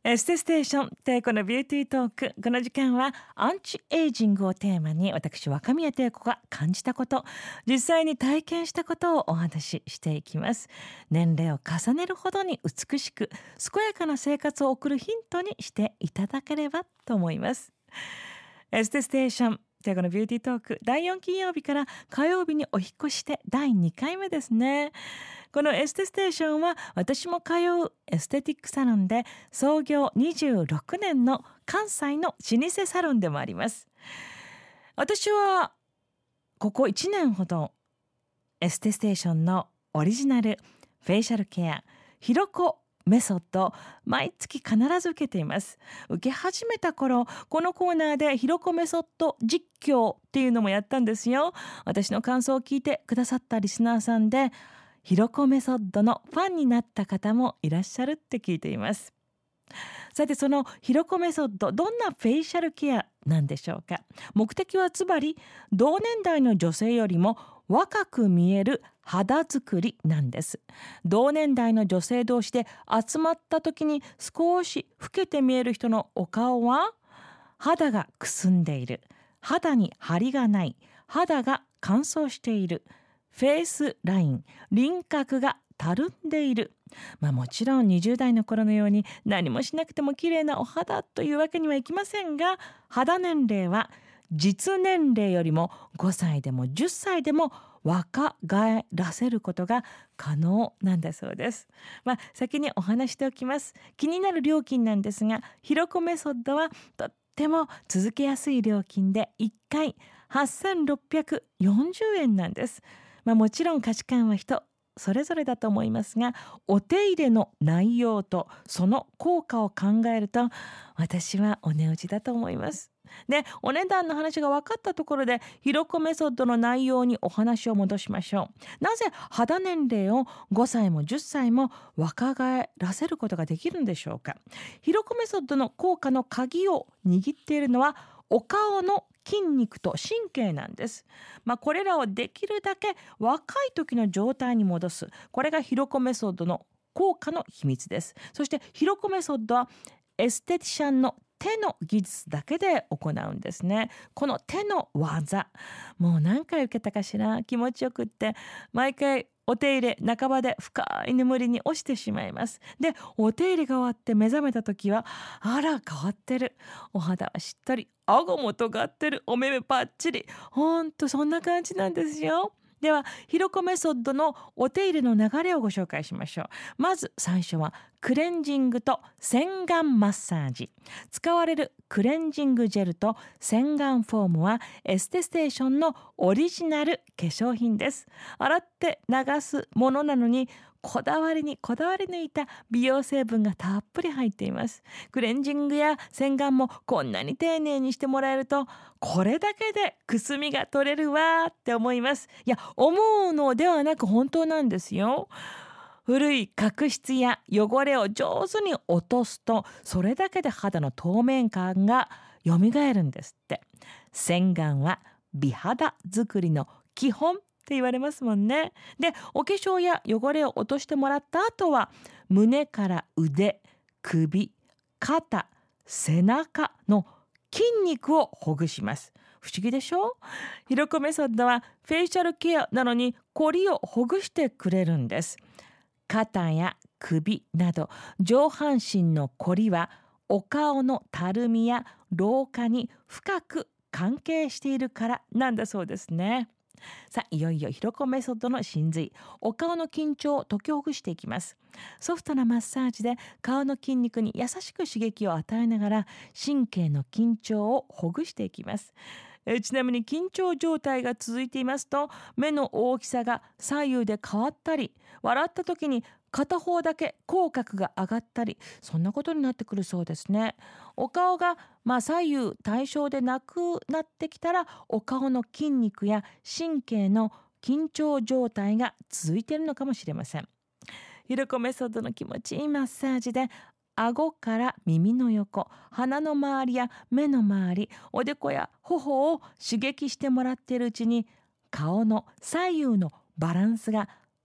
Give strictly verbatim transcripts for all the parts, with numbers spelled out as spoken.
エステステーションテイコのビューティートーク。この時間はアンチエイジングをテーマに、私若宮テイコが感じたこと、実際に体験したことをお話ししていきます。年齢を重ねるほどに美しく健やかな生活を送るヒントにしていただければと思います。エステステーションテイコのビューティートーク、だいよん金曜日から火曜日にお引っ越ししてだいにかいめですね。このエステステーションは私も通うエステティックサロンで、創業にじゅうろくねんの関西の老舗サロンでもあります。私はここいちねんほどエステステーションのオリジナルフェイシャルケアひろこメソッド、毎月必ず受けています。受け始めた頃、このコーナーでひろこメソッド実況っていうのもやったんですよ。私の感想を聞いてくださったリスナーさんで、ひろこメソッドのファンになった方もいらっしゃるって聞いています。さて、そのひろこメソッド、どんなフェイシャルケアなんでしょうか。目的はつまり同年代の女性よりも若く見える肌作りなんです。同年代の女性同士で集まった時に少し老けて見える人のお顔は、肌がくすんでいる、肌に張りがない、肌が乾燥している、フェイスライン、輪郭がたるんでいる。まあもちろんにじゅう代の頃のように何もしなくても綺麗なお肌というわけにはいきませんが、肌年齢は実年齢よりもごさいでもじゅっさいでも若返らせることが可能なんだそうです。まあ先にお話しておきます。気になる料金なんですが、ひろこメソッドはとっても続けやすい料金でいっかいはっせんろっぴゃくよんじゅうえんなんです。まあもちろん価値観は人それぞれだと思いますが、お手入れの内容とその効果を考えると、私はお値打ちだと思います。で、お値段の話が分かったところで、ひろこメソッドの内容にお話を戻しましょう。なぜ肌年齢をごさいもじゅっさいも若返らせることができるんでしょうか。ひろこメソッドの効果の鍵を握っているのは、お顔の筋肉と神経なんです。まあ、これらをできるだけ若い時の状態に戻す。これがひろこメソッドの効果の秘密です。そしてひろこメソッドはエステティシャンの手の技術だけで行うんですね。この手の技、もう何回受けたかしら。気持ちよくって毎回お手入れ半ばで深い眠りに落ちてしまいます。で、お手入れが終わって目覚めた時は、あら変わってる、お肌はしっとり、顎も尖ってる、お目目パッチリ、ほんとそんな感じなんですよ。ではひろこメソッドのお手入れの流れをご紹介しましょう。まず最初はクレンジングと洗顔マッサージ。使われるクレンジングジェルと洗顔フォームはエステステーションのオリジナル化粧品です。洗って流すものなのに、こだわりにこだわり抜いた美容成分がたっぷり入っています。クレンジングや洗顔もこんなに丁寧にしてもらえると、これだけでくすみが取れるわって思います。いや、思うのではなく本当なんですよ。古い角質や汚れを上手に落とすと、それだけで肌の透明感がよみがえるんですって。洗顔は美肌作りの基本って言われますもんね。で、お化粧や汚れを落としてもらった後は、胸から腕、首、肩、背中の筋肉をほぐします。不思議でしょ？ひろこメソッドはフェイシャルケアなのにコリをほぐしてくれるんです。肩や首など上半身のコリはお顔のたるみや老化に深く関係しているからなんだそうですね。さあ、いよいよひろこメソッドの真髄、お顔の緊張を解きほぐしていきます。ソフトなマッサージで顔の筋肉に優しく刺激を与えながら、神経の緊張をほぐしていきます。えちなみに緊張状態が続いていますと、目の大きさが左右で変わったり、笑った時に片方だけ口角が上がったり、そんなことになってくるそうですね。お顔がまあ左右対称でなくなってきたら、お顔の筋肉や神経の緊張状態が続いているのかもしれません。ひろこメソッドの気持ちいいマッサージで、顎から耳の横、鼻の周りや目の周り、おでこや頬を刺激してもらっているうちに、顔の左右のバランスが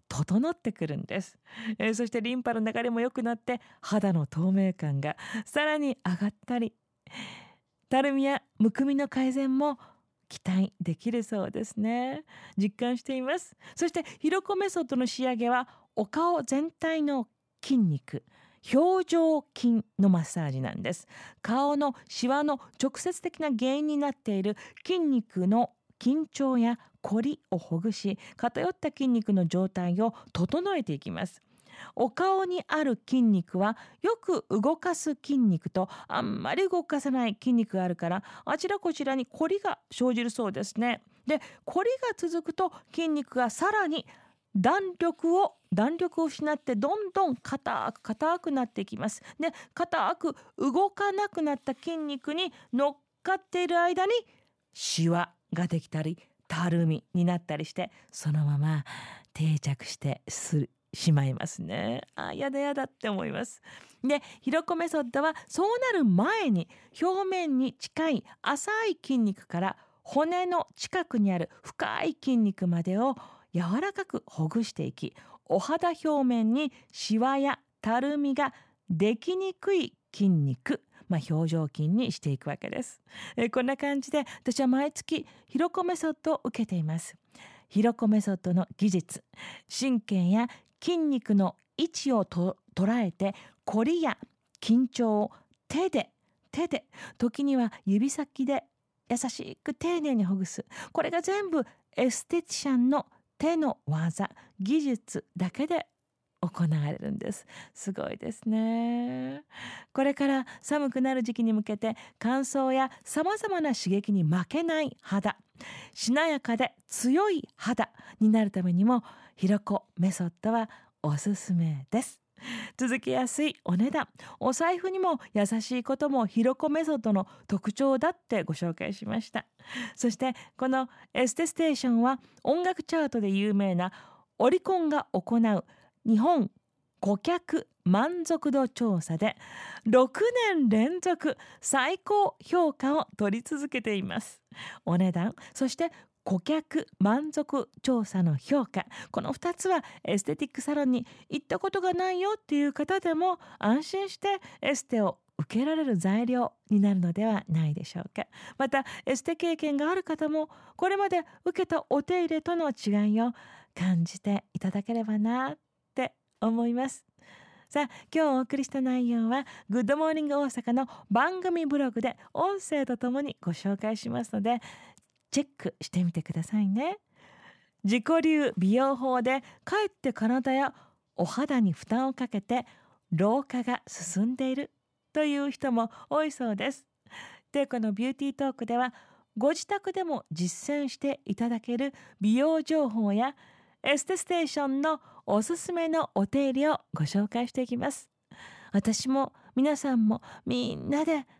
整ってくるんです、えー、そしてリンパの流れも良くなって肌の透明感がさらに上がったり、たるみやむくみの改善も期待できるそうですね。実感しています。そしてひろこメソッドの仕上げはお顔全体の筋肉、表情筋のマッサージなんです。顔のシワの直接的な原因になっている筋肉の緊張やこりをほぐし、偏った筋肉の状態を整えていきます。お顔にある筋肉はよく動かす筋肉とあんまり動かさない筋肉があるから、あちらこちらにこりが生じるそうですね。で、こりが続くと筋肉がさらに弾力を弾力を失ってどんどん硬く硬くなっていきます。で、硬く動かなくなった筋肉に乗っかっている間にシワができたりたるみになったりして、そのまま定着してするしまいますね。あ、やだやだって思います。で、ひろこメソッドはそうなる前に表面に近い浅い筋肉から骨の近くにある深い筋肉までを柔らかくほぐしていき、お肌表面にシワやたるみができにくい筋肉、まあ、表情筋にしていくわけです。えーこんな感じで私は毎月ひろこメソッドを受けています。ひろこメソッドの技術、神経や筋肉の位置をと捉えて、こりや緊張を手で手で時には指先で優しく丁寧にほぐす。これが全部エステティシャンの手の技、技術だけで行われるんです。すごいですね。これから寒くなる時期に向けて乾燥やさまざまな刺激に負けない肌、しなやかで強い肌になるためにもひろこメソッドはおすすめです。続きやすいお値段、お財布にも優しいこともひろこメソッドの特徴だってご紹介しました。そしてこのエステステーションは音楽チャートで有名なオリコンが行う日本顧客満足度調査でろくねん連続最高評価を取り続けています。お値段、そして顧客満足調査の評価、このふたつはエステティックサロンに行ったことがないよっていう方でも安心してエステを受けられる材料になるのではないでしょうか。またエステ経験がある方もこれまで受けたお手入れとの違いを感じていただければなって思います。さあ、今日お送りした内容はグッドモーニング大阪の番組ブログで音声とともにご紹介しますのでチェックしてみてくださいね。自己流美容法でかえって体やお肌に負担をかけて老化が進んでいるという人も多いそうです。で、このビューティートークではご自宅でも実践していただける美容情報やエステステーションのおすすめのお手入れをご紹介していきます。私も皆さんもみんなで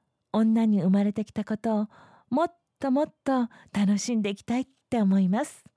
女に生まれてきたことをもっともっと楽しんでいきたいって思います。